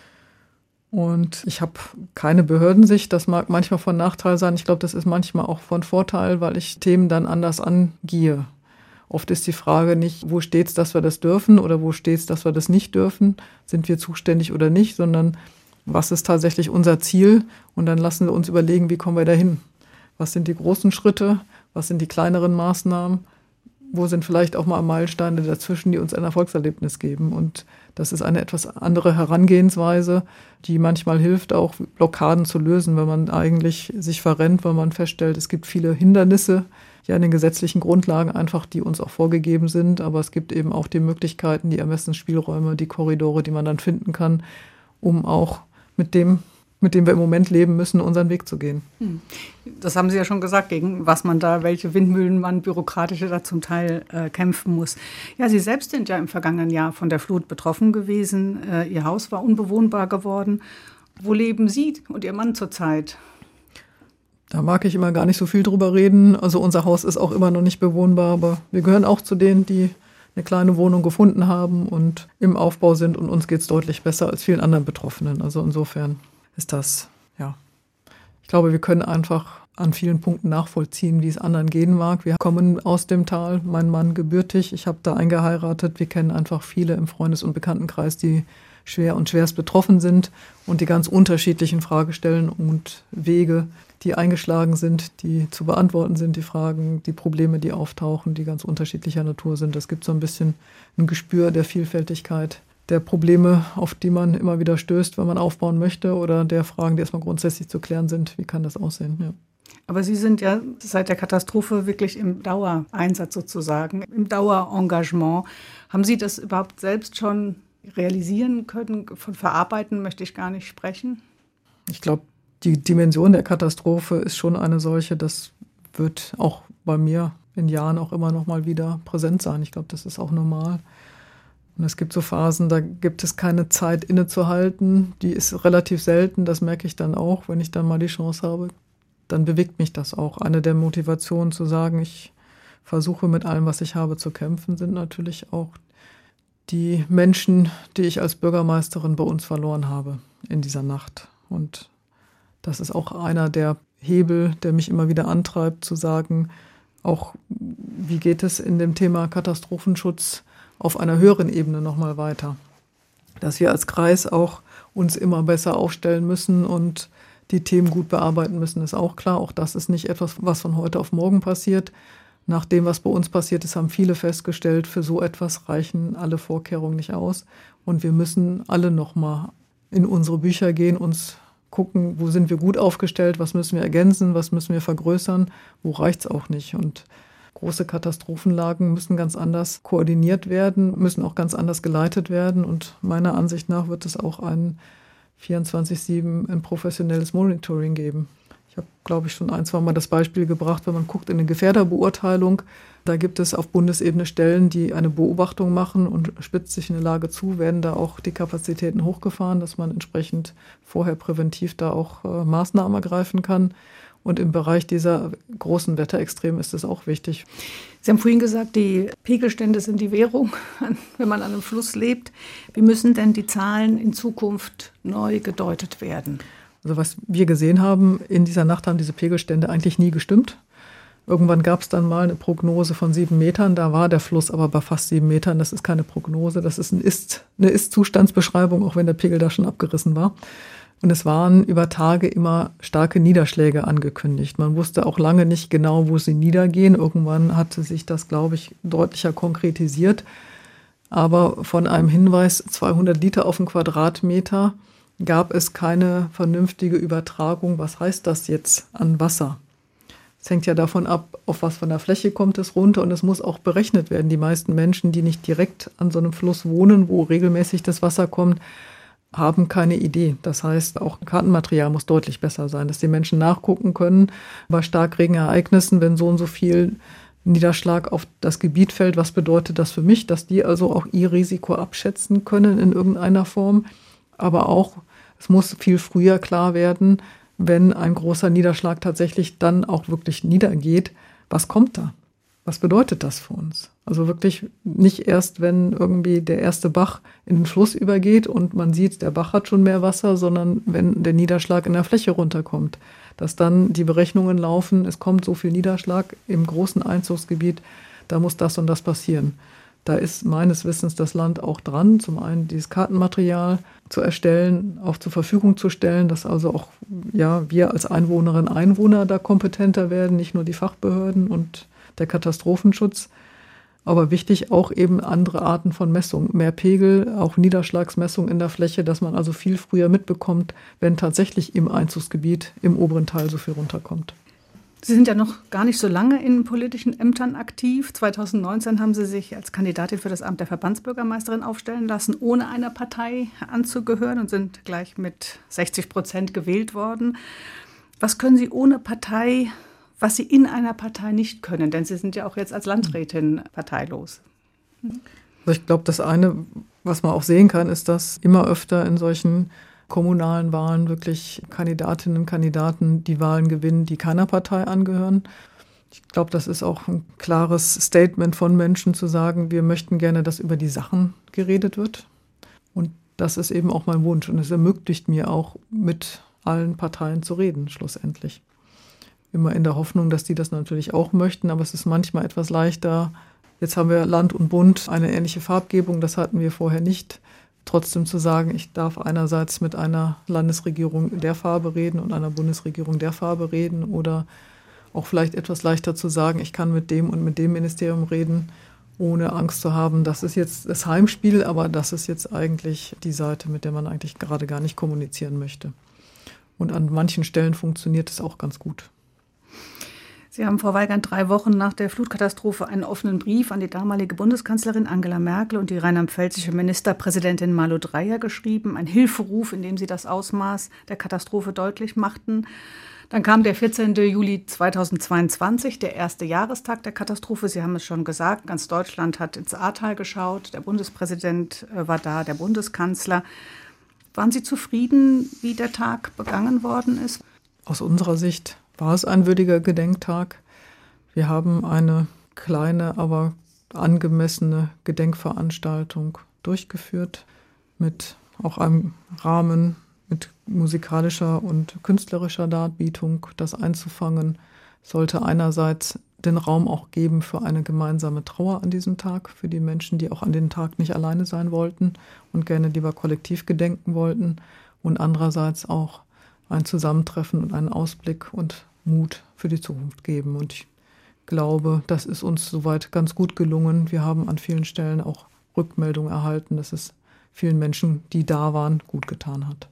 Und ich habe keine Behördensicht, das mag manchmal von Nachteil sein. Ich glaube, das ist manchmal auch von Vorteil, weil ich Themen dann anders angehe. Oft ist die Frage nicht, wo steht es, dass wir das dürfen oder wo steht es, dass wir das nicht dürfen, sind wir zuständig oder nicht, sondern was ist tatsächlich unser Ziel? Und dann lassen wir uns überlegen, wie kommen wir dahin? Was sind die großen Schritte? Was sind die kleineren Maßnahmen? Wo sind vielleicht auch mal Meilensteine dazwischen, die uns ein Erfolgserlebnis geben? Und das ist eine etwas andere Herangehensweise, die manchmal hilft, auch Blockaden zu lösen, wenn man eigentlich sich verrennt, weil man feststellt, es gibt viele Hindernisse, ja, in den gesetzlichen Grundlagen einfach, die uns auch vorgegeben sind. Aber es gibt eben auch die Möglichkeiten, die Ermessensspielräume, die Korridore, die man dann finden kann, um auch mit dem, mit dem wir im Moment leben müssen, unseren Weg zu gehen. Das haben Sie ja schon gesagt, gegen was man da, welche Windmühlen man bürokratische da zum Teil äh, kämpfen muss. Ja, Sie selbst sind ja im vergangenen Jahr von der Flut betroffen gewesen. Äh, Ihr Haus war unbewohnbar geworden. Wo leben Sie und Ihr Mann zurzeit? Da mag ich immer gar nicht so viel drüber reden. Also unser Haus ist auch immer noch nicht bewohnbar, aber wir gehören auch zu denen, die eine kleine Wohnung gefunden haben und im Aufbau sind. Und uns geht es deutlich besser als vielen anderen Betroffenen. Also insofern ist das, ja, ich glaube, wir können einfach an vielen Punkten nachvollziehen, wie es anderen gehen mag. Wir kommen aus dem Tal, mein Mann gebürtig, ich habe da eingeheiratet. Wir kennen einfach viele im Freundes- und Bekanntenkreis, die schwer und schwerst betroffen sind und die ganz unterschiedlichen Fragestellungen und Wege, die eingeschlagen sind, die zu beantworten sind, die Fragen, die Probleme, die auftauchen, die ganz unterschiedlicher Natur sind. Es gibt so ein bisschen ein Gespür der Vielfältigkeit der Probleme, auf die man immer wieder stößt, wenn man aufbauen möchte, oder der Fragen, die erstmal grundsätzlich zu klären sind. Wie kann das aussehen? Ja. Aber Sie sind ja seit der Katastrophe wirklich im Dauereinsatz sozusagen, im Dauerengagement. Haben Sie das überhaupt selbst schon realisieren können? Von verarbeiten möchte ich gar nicht sprechen. Ich glaube, die Dimension der Katastrophe ist schon eine solche, das wird auch bei mir in Jahren auch immer noch mal wieder präsent sein. Ich glaube, das ist auch normal. Und es gibt so Phasen, da gibt es keine Zeit innezuhalten. Die ist relativ selten, das merke ich dann auch, wenn ich dann mal die Chance habe. Dann bewegt mich das auch. Eine der Motivationen zu sagen, ich versuche mit allem, was ich habe, zu kämpfen, sind natürlich auch die Menschen, die ich als Bürgermeisterin bei uns verloren habe in dieser Nacht. Und das ist auch einer der Hebel, der mich immer wieder antreibt, zu sagen, auch wie geht es in dem Thema Katastrophenschutz auf einer höheren Ebene nochmal weiter. Dass wir als Kreis auch uns immer besser aufstellen müssen und die Themen gut bearbeiten müssen, ist auch klar. Auch das ist nicht etwas, was von heute auf morgen passiert. Nach dem, was bei uns passiert ist, haben viele festgestellt, für so etwas reichen alle Vorkehrungen nicht aus. Und wir müssen alle nochmal in unsere Bücher gehen, uns gucken, wo sind wir gut aufgestellt, was müssen wir ergänzen, was müssen wir vergrößern, wo reicht es auch nicht. Und große Katastrophenlagen müssen ganz anders koordiniert werden, müssen auch ganz anders geleitet werden. Und meiner Ansicht nach wird es auch ein vierundzwanzig sieben ein professionelles Monitoring geben. Ich habe, glaube ich, schon ein, zwei Mal das Beispiel gebracht, wenn man guckt in eine Gefährderbeurteilung, da gibt es auf Bundesebene Stellen, die eine Beobachtung machen und spitzt sich eine Lage zu, werden da auch die Kapazitäten hochgefahren, dass man entsprechend vorher präventiv da auch äh, Maßnahmen ergreifen kann. Und im Bereich dieser großen Wetterextreme ist es auch wichtig. Sie haben vorhin gesagt, die Pegelstände sind die Währung, wenn man an einem Fluss lebt. Wie müssen denn die Zahlen in Zukunft neu gedeutet werden? Also was wir gesehen haben, in dieser Nacht haben diese Pegelstände eigentlich nie gestimmt. Irgendwann gab es dann mal eine Prognose von sieben Metern, da war der Fluss aber bei fast sieben Metern. Das ist keine Prognose, das ist ein Ist, eine Ist-Zustandsbeschreibung, auch wenn der Pegel da schon abgerissen war. Und es waren über Tage immer starke Niederschläge angekündigt. Man wusste auch lange nicht genau, wo sie niedergehen. Irgendwann hatte sich das, glaube ich, deutlicher konkretisiert. Aber von einem Hinweis zweihundert Liter auf den Quadratmeter gab es keine vernünftige Übertragung. Was heißt das jetzt an Wasser? Es hängt ja davon ab, auf was von der Fläche kommt es runter, und es muss auch berechnet werden. Die meisten Menschen, die nicht direkt an so einem Fluss wohnen, wo regelmäßig das Wasser kommt, haben keine Idee. Das heißt, auch Kartenmaterial muss deutlich besser sein, dass die Menschen nachgucken können bei Starkregenereignissen, wenn so und so viel Niederschlag auf das Gebiet fällt. Was bedeutet das für mich? Dass die also auch ihr Risiko abschätzen können in irgendeiner Form. Aber auch, es muss viel früher klar werden, wenn ein großer Niederschlag tatsächlich dann auch wirklich niedergeht. Was kommt da? Was bedeutet das für uns? Also wirklich nicht erst, wenn irgendwie der erste Bach in den Fluss übergeht und man sieht, der Bach hat schon mehr Wasser, sondern wenn der Niederschlag in der Fläche runterkommt, dass dann die Berechnungen laufen, es kommt so viel Niederschlag im großen Einzugsgebiet, da muss das und das passieren. Da ist meines Wissens das Land auch dran, zum einen dieses Kartenmaterial zu erstellen, auch zur Verfügung zu stellen, dass also auch ja, wir als Einwohnerinnen und Einwohner da kompetenter werden, nicht nur die Fachbehörden und der Katastrophenschutz. Aber wichtig auch eben andere Arten von Messung, mehr Pegel, auch Niederschlagsmessung in der Fläche, dass man also viel früher mitbekommt, wenn tatsächlich im Einzugsgebiet im oberen Teil so viel runterkommt. Sie sind ja noch gar nicht so lange in politischen Ämtern aktiv. zweitausendneunzehn haben Sie sich als Kandidatin für das Amt der Verbandsbürgermeisterin aufstellen lassen, ohne einer Partei anzugehören, und sind gleich mit sechzig Prozent gewählt worden. Was können Sie ohne Partei, was Sie in einer Partei nicht können? Denn Sie sind ja auch jetzt als Landrätin parteilos. Also ich glaube, das eine, was man auch sehen kann, ist, dass immer öfter in solchen kommunalen Wahlen wirklich Kandidatinnen und Kandidaten die Wahlen gewinnen, die keiner Partei angehören. Ich glaube, das ist auch ein klares Statement von Menschen zu sagen, wir möchten gerne, dass über die Sachen geredet wird. Und das ist eben auch mein Wunsch. Und es ermöglicht mir auch, mit allen Parteien zu reden, schlussendlich. Immer in der Hoffnung, dass die das natürlich auch möchten, aber es ist manchmal etwas leichter. Jetzt haben wir Land und Bund eine ähnliche Farbgebung, das hatten wir vorher nicht. Trotzdem zu sagen, ich darf einerseits mit einer Landesregierung der Farbe reden und einer Bundesregierung der Farbe reden, oder auch vielleicht etwas leichter zu sagen, ich kann mit dem und mit dem Ministerium reden, ohne Angst zu haben, das ist jetzt das Heimspiel, aber das ist jetzt eigentlich die Seite, mit der man eigentlich gerade gar nicht kommunizieren möchte. Und an manchen Stellen funktioniert es auch ganz gut. Sie haben, Frau Weigand, drei Wochen nach der Flutkatastrophe einen offenen Brief an die damalige Bundeskanzlerin Angela Merkel und die rheinland-pfälzische Ministerpräsidentin Malu Dreyer geschrieben. Ein Hilferuf, in dem Sie das Ausmaß der Katastrophe deutlich machten. Dann kam der vierzehnte Juli zweitausendzweiundzwanzig, der erste Jahrestag der Katastrophe. Sie haben es schon gesagt, ganz Deutschland hat ins Ahrtal geschaut. Der Bundespräsident war da, der Bundeskanzler. Waren Sie zufrieden, wie der Tag begangen worden ist? Aus unserer Sicht war es ein würdiger Gedenktag. Wir haben eine kleine, aber angemessene Gedenkveranstaltung durchgeführt mit auch einem Rahmen, mit musikalischer und künstlerischer Darbietung. Das einzufangen sollte einerseits den Raum auch geben für eine gemeinsame Trauer an diesem Tag, für die Menschen, die auch an dem Tag nicht alleine sein wollten und gerne lieber kollektiv gedenken wollten, und andererseits auch ein Zusammentreffen und einen Ausblick und Mut für die Zukunft geben. Und ich glaube, das ist uns soweit ganz gut gelungen. Wir haben an vielen Stellen auch Rückmeldungen erhalten, dass es vielen Menschen, die da waren, gut getan hat.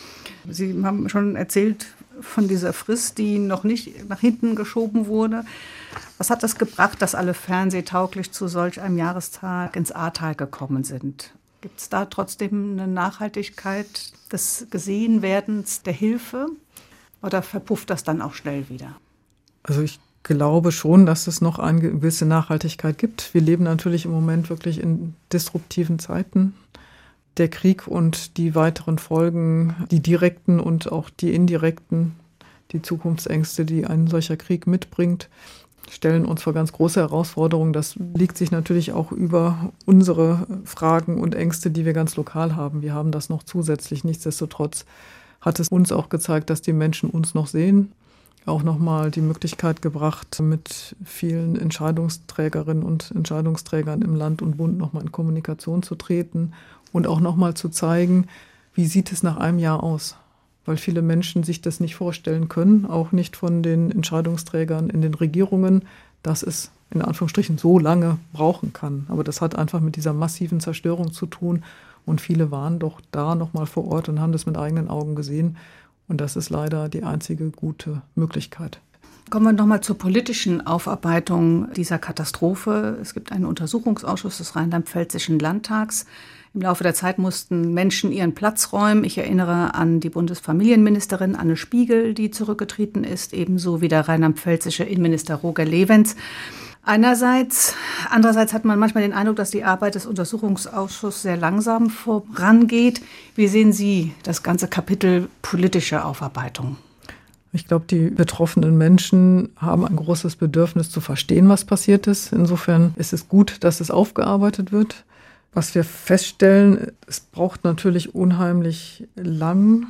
Sie haben schon erzählt von dieser Frist, die noch nicht nach hinten geschoben wurde. Was hat das gebracht, dass alle fernsehtauglich zu solch einem Jahrestag ins Ahrtal gekommen sind? Gibt es da trotzdem eine Nachhaltigkeit des Gesehenwerdens, der Hilfe? Oder verpufft das dann auch schnell wieder? Also ich glaube schon, dass es noch eine gewisse Nachhaltigkeit gibt. Wir leben natürlich im Moment wirklich in disruptiven Zeiten. Der Krieg und die weiteren Folgen, die direkten und auch die indirekten, die Zukunftsängste, die ein solcher Krieg mitbringt, stellen uns vor ganz große Herausforderungen. Das liegt sich natürlich auch über unsere Fragen und Ängste, die wir ganz lokal haben. Wir haben das noch zusätzlich. Nichtsdestotrotz hat es uns auch gezeigt, dass die Menschen uns noch sehen. Auch nochmal die Möglichkeit gebracht, mit vielen Entscheidungsträgerinnen und Entscheidungsträgern im Land und Bund nochmal in Kommunikation zu treten und auch nochmal zu zeigen, wie sieht es nach einem Jahr aus. Weil viele Menschen sich das nicht vorstellen können, auch nicht von den Entscheidungsträgern in den Regierungen, dass es in Anführungsstrichen so lange brauchen kann. Aber das hat einfach mit dieser massiven Zerstörung zu tun. Und viele waren doch da nochmal vor Ort und haben das mit eigenen Augen gesehen. Und das ist leider die einzige gute Möglichkeit. Kommen wir nochmal zur politischen Aufarbeitung dieser Katastrophe. Es gibt einen Untersuchungsausschuss des Rheinland-Pfälzischen Landtags. Im Laufe der Zeit mussten Menschen ihren Platz räumen. Ich erinnere an die Bundesfamilienministerin Anne Spiegel, die zurückgetreten ist, ebenso wie der rheinland-pfälzische Innenminister Roger Lewens. Einerseits, andererseits hat man manchmal den Eindruck, dass die Arbeit des Untersuchungsausschusses sehr langsam vorangeht. Wie sehen Sie das ganze Kapitel politische Aufarbeitung? Ich glaube, die betroffenen Menschen haben ein großes Bedürfnis zu verstehen, was passiert ist. Insofern ist es gut, dass es aufgearbeitet wird. Was wir feststellen, es braucht natürlich unheimlich lang.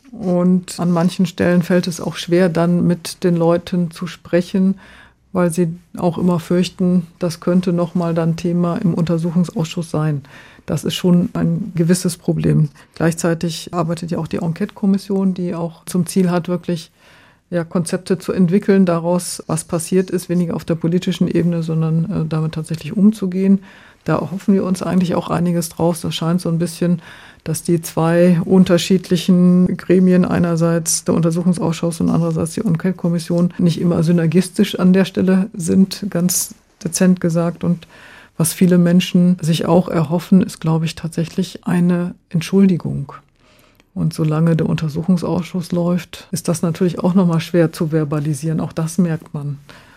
Und an manchen Stellen fällt es auch schwer, dann mit den Leuten zu sprechen, weil sie auch immer fürchten, das könnte nochmal dann Thema im Untersuchungsausschuss sein. Das ist schon ein gewisses Problem. Gleichzeitig arbeitet ja auch die Enquete-Kommission, die auch zum Ziel hat, wirklich ja, Konzepte zu entwickeln, daraus, was passiert ist, weniger auf der politischen Ebene, sondern äh, damit tatsächlich umzugehen. Da erhoffen wir uns eigentlich auch einiges draus. Das scheint so ein bisschen, dass die zwei unterschiedlichen Gremien, einerseits der Untersuchungsausschuss und andererseits die Enquete-Kommission, nicht immer synergistisch an der Stelle sind, ganz dezent gesagt. Und was viele Menschen sich auch erhoffen, ist, glaube ich, tatsächlich eine Entschuldigung. Und solange der Untersuchungsausschuss läuft, ist das natürlich auch nochmal schwer zu verbalisieren. Auch das merkt man.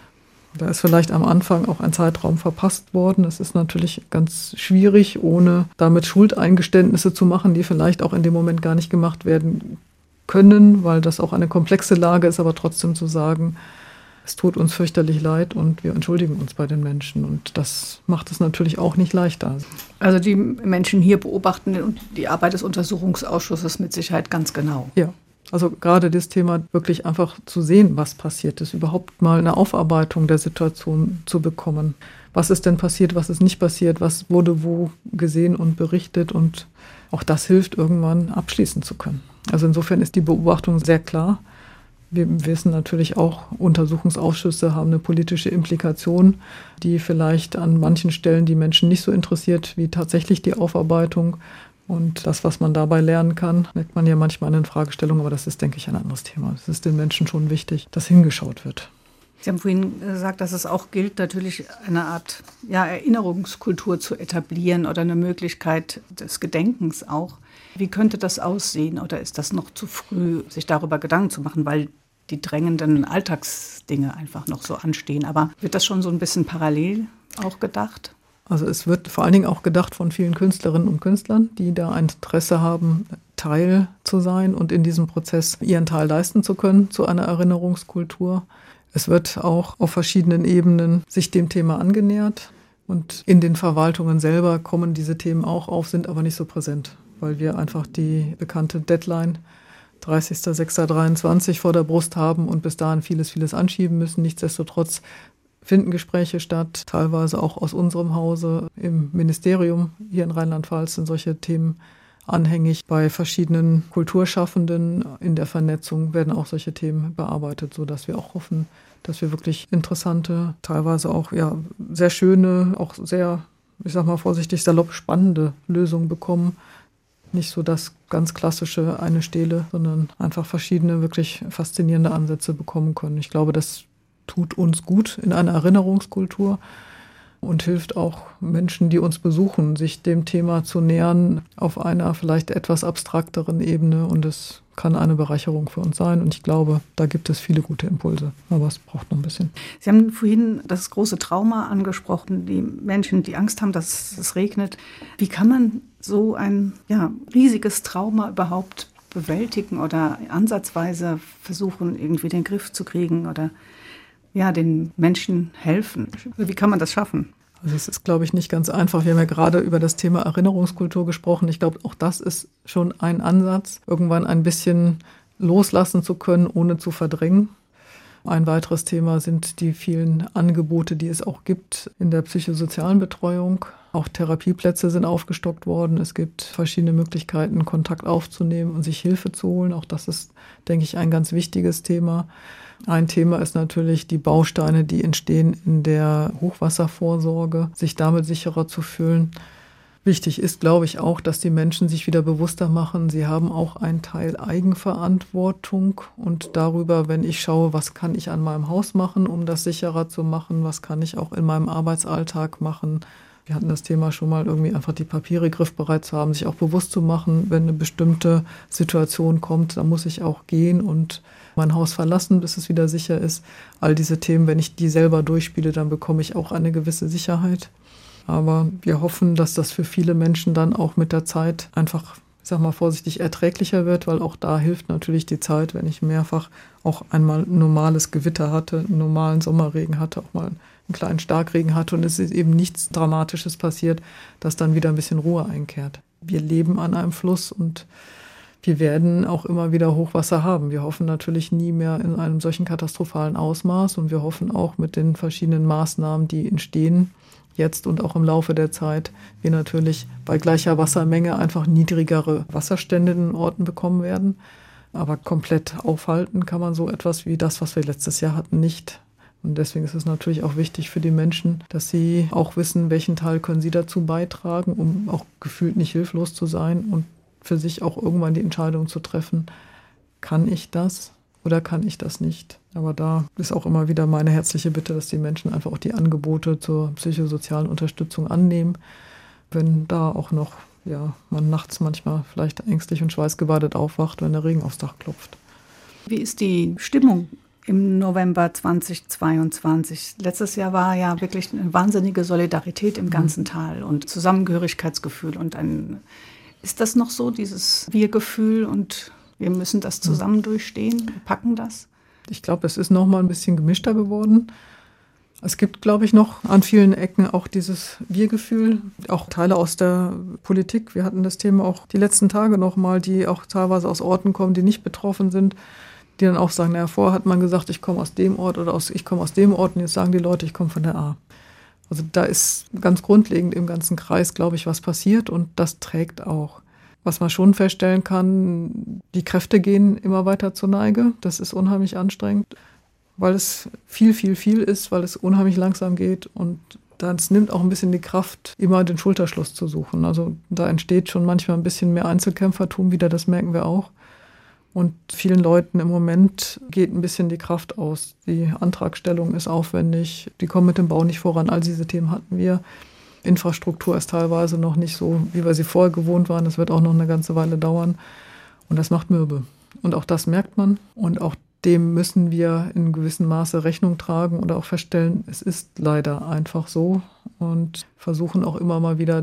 Da ist vielleicht am Anfang auch ein Zeitraum verpasst worden. Es ist natürlich ganz schwierig, ohne damit Schuldeingeständnisse zu machen, die vielleicht auch in dem Moment gar nicht gemacht werden können, weil das auch eine komplexe Lage ist, aber trotzdem zu sagen, es tut uns fürchterlich leid und wir entschuldigen uns bei den Menschen. Und das macht es natürlich auch nicht leichter. Also die Menschen hier beobachten die Arbeit des Untersuchungsausschusses mit Sicherheit ganz genau. Ja. Also gerade das Thema wirklich einfach zu sehen, was passiert ist, überhaupt mal eine Aufarbeitung der Situation zu bekommen. Was ist denn passiert, was ist nicht passiert, was wurde wo gesehen und berichtet, und auch das hilft, irgendwann abschließen zu können. Also insofern ist die Beobachtung sehr klar. Wir wissen natürlich auch, Untersuchungsausschüsse haben eine politische Implikation, die vielleicht an manchen Stellen die Menschen nicht so interessiert wie tatsächlich die Aufarbeitung. Und das, was man dabei lernen kann, merkt man ja manchmal an den Fragestellungen, aber das ist, denke ich, ein anderes Thema. Es ist den Menschen schon wichtig, dass hingeschaut wird. Sie haben vorhin gesagt, dass es auch gilt, natürlich eine Art ja, Erinnerungskultur zu etablieren oder eine Möglichkeit des Gedenkens auch. Wie könnte das aussehen oder ist das noch zu früh, sich darüber Gedanken zu machen, weil die drängenden Alltagsdinge einfach noch so anstehen? Aber wird das schon so ein bisschen parallel auch gedacht? Also es wird vor allen Dingen auch gedacht von vielen Künstlerinnen und Künstlern, die da ein Interesse haben, Teil zu sein und in diesem Prozess ihren Teil leisten zu können zu einer Erinnerungskultur. Es wird auch auf verschiedenen Ebenen sich dem Thema angenähert und in den Verwaltungen selber kommen diese Themen auch auf, sind aber nicht so präsent, weil wir einfach die bekannte Deadline dreißigster sechster dreiundzwanzig vor der Brust haben und bis dahin vieles, vieles anschieben müssen. Nichtsdestotrotz finden Gespräche statt, teilweise auch aus unserem Hause im Ministerium hier in Rheinland-Pfalz sind solche Themen anhängig. Bei verschiedenen Kulturschaffenden in der Vernetzung werden auch solche Themen bearbeitet, sodass wir auch hoffen, dass wir wirklich interessante, teilweise auch ja sehr schöne, auch sehr, ich sag mal vorsichtig, salopp spannende Lösungen bekommen. Nicht so das ganz klassische eine Stele, sondern einfach verschiedene, wirklich faszinierende Ansätze bekommen können. Ich glaube, das tut uns gut in einer Erinnerungskultur und hilft auch Menschen, die uns besuchen, sich dem Thema zu nähern auf einer vielleicht etwas abstrakteren Ebene. Und es kann eine Bereicherung für uns sein. Und ich glaube, da gibt es viele gute Impulse. Aber es braucht noch ein bisschen. Sie haben vorhin das große Trauma angesprochen, die Menschen, die Angst haben, dass es regnet. Wie kann man so ein ja, riesiges Trauma überhaupt bewältigen oder ansatzweise versuchen, irgendwie den Griff zu kriegen oder ja, den Menschen helfen? Wie kann man das schaffen? Also es ist, glaube ich, nicht ganz einfach. Wir haben ja gerade über das Thema Erinnerungskultur gesprochen. Ich glaube, auch das ist schon ein Ansatz, irgendwann ein bisschen loslassen zu können, ohne zu verdrängen. Ein weiteres Thema sind die vielen Angebote, die es auch gibt in der psychosozialen Betreuung. Auch Therapieplätze sind aufgestockt worden. Es gibt verschiedene Möglichkeiten, Kontakt aufzunehmen und sich Hilfe zu holen. Auch das ist, denke ich, ein ganz wichtiges Thema. Ein Thema ist natürlich die Bausteine, die entstehen in der Hochwasservorsorge, sich damit sicherer zu fühlen. Wichtig ist, glaube ich, auch, dass die Menschen sich wieder bewusster machen. Sie haben auch einen Teil Eigenverantwortung und darüber, wenn ich schaue, was kann ich an meinem Haus machen, um das sicherer zu machen, was kann ich auch in meinem Arbeitsalltag machen. Wir hatten das Thema schon mal, irgendwie einfach die Papiere griffbereit zu haben, sich auch bewusst zu machen, wenn eine bestimmte Situation kommt, dann muss ich auch gehen und mein Haus verlassen, bis es wieder sicher ist. All diese Themen, wenn ich die selber durchspiele, dann bekomme ich auch eine gewisse Sicherheit. Aber wir hoffen, dass das für viele Menschen dann auch mit der Zeit einfach, ich sag mal vorsichtig, erträglicher wird, weil auch da hilft natürlich die Zeit, wenn ich mehrfach auch einmal ein normales Gewitter hatte, einen normalen Sommerregen hatte, auch mal einen kleinen Starkregen hatte und es ist eben nichts Dramatisches passiert, dass dann wieder ein bisschen Ruhe einkehrt. Wir leben an einem Fluss und wir werden auch immer wieder Hochwasser haben. Wir hoffen natürlich nie mehr in einem solchen katastrophalen Ausmaß und wir hoffen auch mit den verschiedenen Maßnahmen, die entstehen, jetzt und auch im Laufe der Zeit, wir natürlich bei gleicher Wassermenge einfach niedrigere Wasserstände in den Orten bekommen werden. Aber komplett aufhalten kann man so etwas wie das, was wir letztes Jahr hatten, nicht. Und deswegen ist es natürlich auch wichtig für die Menschen, dass sie auch wissen, welchen Teil können sie dazu beitragen, um auch gefühlt nicht hilflos zu sein und für sich auch irgendwann die Entscheidung zu treffen, kann ich das oder kann ich das nicht? Aber da ist auch immer wieder meine herzliche Bitte, dass die Menschen einfach auch die Angebote zur psychosozialen Unterstützung annehmen. Wenn da auch noch, ja, man nachts manchmal vielleicht ängstlich und schweißgebadet aufwacht, wenn der Regen aufs Dach klopft. Wie ist die Stimmung im November zweitausendzweiundzwanzig? Letztes Jahr war ja wirklich eine wahnsinnige Solidarität im ganzen Tal und Zusammengehörigkeitsgefühl. Und ein, ist das noch so, dieses Wir-Gefühl und wir müssen das zusammen durchstehen, packen das? Ich glaube, es ist noch mal ein bisschen gemischter geworden. Es gibt, glaube ich, noch an vielen Ecken auch dieses Wir-Gefühl, auch Teile aus der Politik. Wir hatten das Thema auch die letzten Tage noch mal, die auch teilweise aus Orten kommen, die nicht betroffen sind, die dann auch sagen, naja, vorher hat man gesagt, ich komme aus dem Ort oder aus, ich komme aus dem Ort und jetzt sagen die Leute, ich komme von der A. Also da ist ganz grundlegend im ganzen Kreis, glaube ich, was passiert und das trägt auch. Was man schon feststellen kann, die Kräfte gehen immer weiter zur Neige. Das ist unheimlich anstrengend, weil es viel, viel, viel ist, weil es unheimlich langsam geht. Und das nimmt auch ein bisschen die Kraft, immer den Schulterschluss zu suchen. Also da entsteht schon manchmal ein bisschen mehr Einzelkämpfertum wieder, das merken wir auch. Und vielen Leuten im Moment geht ein bisschen die Kraft aus. Die Antragstellung ist aufwendig, die kommen mit dem Bau nicht voran. All diese Themen hatten wir. Infrastruktur ist teilweise noch nicht so, wie wir sie vorher gewohnt waren. Das wird auch noch eine ganze Weile dauern. Und das macht mürbe. Und auch das merkt man. Und auch dem müssen wir in gewissem Maße Rechnung tragen oder auch feststellen, es ist leider einfach so. Und versuchen auch immer mal wieder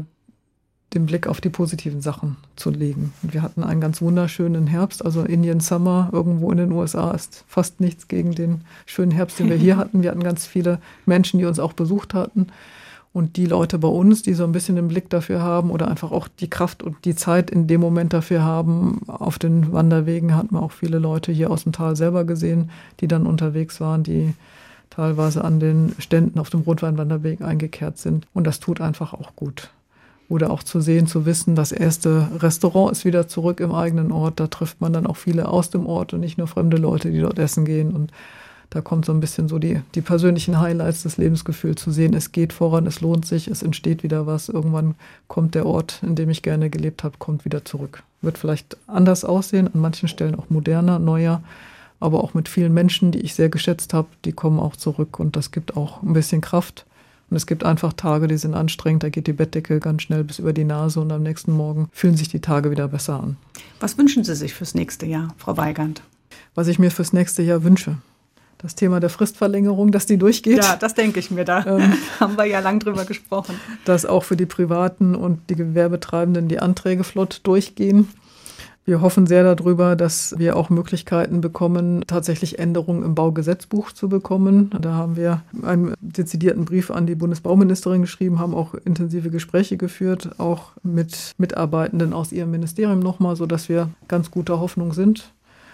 den Blick auf die positiven Sachen zu legen. Und wir hatten einen ganz wunderschönen Herbst, also Indian Summer irgendwo in den U S A ist fast nichts gegen den schönen Herbst, den wir hier hatten. Wir hatten ganz viele Menschen, die uns auch besucht hatten. Und die Leute bei uns, die so ein bisschen den Blick dafür haben oder einfach auch die Kraft und die Zeit in dem Moment dafür haben, auf den Wanderwegen hatten wir auch viele Leute hier aus dem Tal selber gesehen, die dann unterwegs waren, die teilweise an den Ständen auf dem Rotweinwanderweg eingekehrt sind. Und das tut einfach auch gut. Oder auch zu sehen, zu wissen, das erste Restaurant ist wieder zurück im eigenen Ort. Da trifft man dann auch viele aus dem Ort und nicht nur fremde Leute, die dort essen gehen. Und da kommt so ein bisschen so die, die persönlichen Highlights des Lebensgefühls zu sehen. Es geht voran, es lohnt sich, es entsteht wieder was. Irgendwann kommt der Ort, in dem ich gerne gelebt habe, kommt wieder zurück. Wird vielleicht anders aussehen, an manchen Stellen auch moderner, neuer, aber auch mit vielen Menschen, die ich sehr geschätzt habe, die kommen auch zurück. Und das gibt auch ein bisschen Kraft. Und es gibt einfach Tage, die sind anstrengend, da geht die Bettdecke ganz schnell bis über die Nase und am nächsten Morgen fühlen sich die Tage wieder besser an. Was wünschen Sie sich fürs nächste Jahr, Frau Weigand? Was ich mir fürs nächste Jahr wünsche? Das Thema der Fristverlängerung, dass die durchgeht. Ja, das denke ich mir, da ähm, haben wir ja lang drüber gesprochen. Dass auch für die Privaten und die Gewerbetreibenden die Anträge flott durchgehen. Wir hoffen sehr darüber, dass wir auch Möglichkeiten bekommen, tatsächlich Änderungen im Baugesetzbuch zu bekommen. Da haben wir einen dezidierten Brief an die Bundesbauministerin geschrieben, haben auch intensive Gespräche geführt, auch mit Mitarbeitenden aus ihrem Ministerium nochmal, sodass wir ganz guter Hoffnung sind.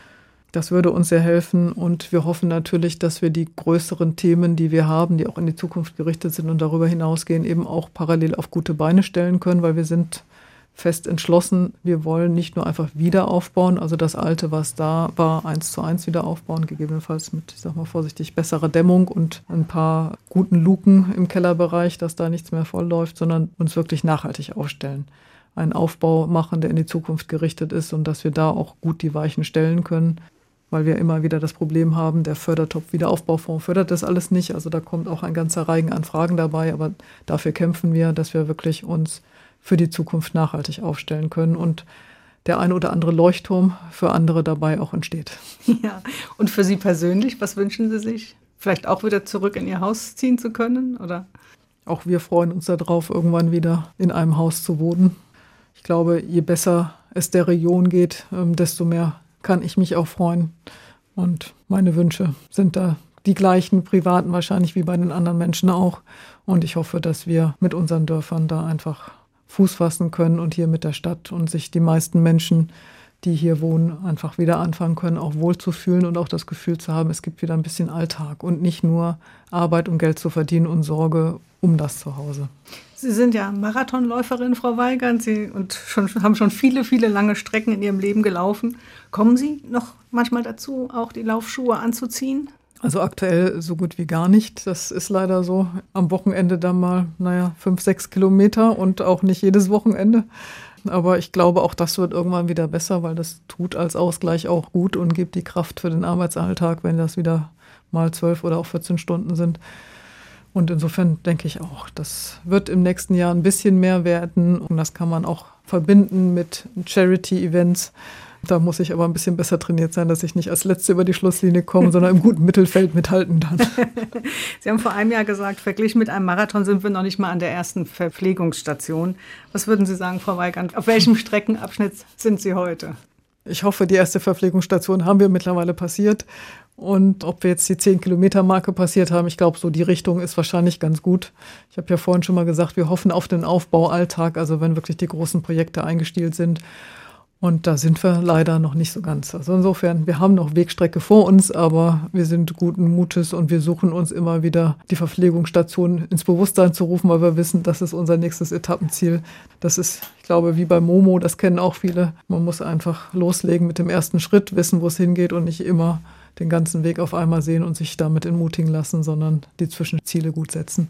Das würde uns sehr helfen und wir hoffen natürlich, dass wir die größeren Themen, die wir haben, die auch in die Zukunft gerichtet sind und darüber hinausgehen, eben auch parallel auf gute Beine stellen können, weil wir sind fest entschlossen, wir wollen nicht nur einfach wieder aufbauen, also das Alte, was da war, eins zu eins wieder aufbauen, gegebenenfalls mit, ich sag mal vorsichtig, besserer Dämmung und ein paar guten Luken im Kellerbereich, dass da nichts mehr vollläuft, sondern uns wirklich nachhaltig aufstellen. Einen Aufbau machen, der in die Zukunft gerichtet ist und dass wir da auch gut die Weichen stellen können, weil wir immer wieder das Problem haben, der Fördertopf Wiederaufbaufonds fördert das alles nicht, also da kommt auch ein ganzer Reigen an Fragen dabei, aber dafür kämpfen wir, dass wir wirklich uns für die Zukunft nachhaltig aufstellen können und der ein oder andere Leuchtturm für andere dabei auch entsteht. Ja, und für Sie persönlich, was wünschen Sie sich? Vielleicht auch wieder zurück in Ihr Haus ziehen zu können, oder? Auch wir freuen uns darauf, irgendwann wieder in einem Haus zu wohnen. Ich glaube, je besser es der Region geht, desto mehr kann ich mich auch freuen. Und meine Wünsche sind da die gleichen, privaten wahrscheinlich wie bei den anderen Menschen auch. Und ich hoffe, dass wir mit unseren Dörfern da einfach Fuß fassen können und hier mit der Stadt und sich die meisten Menschen, die hier wohnen, einfach wieder anfangen können, auch wohlzufühlen und auch das Gefühl zu haben, es gibt wieder ein bisschen Alltag und nicht nur Arbeit, um Geld zu verdienen und Sorge um das Zuhause. Sie sind ja Marathonläuferin, Frau Weigand, Sie und schon, haben schon viele, viele lange Strecken in Ihrem Leben gelaufen. Kommen Sie noch manchmal dazu, auch die Laufschuhe anzuziehen? Also aktuell so gut wie gar nicht. Das ist leider so. Am Wochenende dann mal, naja, fünf, sechs Kilometer und auch nicht jedes Wochenende. Aber ich glaube, auch das wird irgendwann wieder besser, weil das tut als Ausgleich auch gut und gibt die Kraft für den Arbeitsalltag, wenn das wieder mal zwölf oder auch vierzehn Stunden sind. Und insofern denke ich auch, das wird im nächsten Jahr ein bisschen mehr werden. Und das kann man auch verbinden mit Charity-Events. Da muss ich aber ein bisschen besser trainiert sein, dass ich nicht als Letzte über die Schlusslinie komme, sondern im guten Mittelfeld mithalten dann. Sie haben vor einem Jahr gesagt, verglichen mit einem Marathon sind wir noch nicht mal an der ersten Verpflegungsstation. Was würden Sie sagen, Frau Weigand? Auf welchem Streckenabschnitt sind Sie heute? Ich hoffe, die erste Verpflegungsstation haben wir mittlerweile passiert. Und ob wir jetzt die zehn-Kilometer-Marke passiert haben, ich glaube, so die Richtung ist wahrscheinlich ganz gut. Ich habe ja vorhin schon mal gesagt, wir hoffen auf den Aufbaualltag, also wenn wirklich die großen Projekte eingestielt sind. Und da sind wir leider noch nicht so ganz. Also insofern, wir haben noch Wegstrecke vor uns, aber wir sind guten Mutes und wir suchen uns immer wieder die Verpflegungsstation ins Bewusstsein zu rufen, weil wir wissen, das ist unser nächstes Etappenziel. Das ist, ich glaube, wie bei Momo, das kennen auch viele. Man muss einfach loslegen mit dem ersten Schritt, wissen, wo es hingeht und nicht immer den ganzen Weg auf einmal sehen und sich damit entmutigen lassen, sondern die Zwischenziele gut setzen.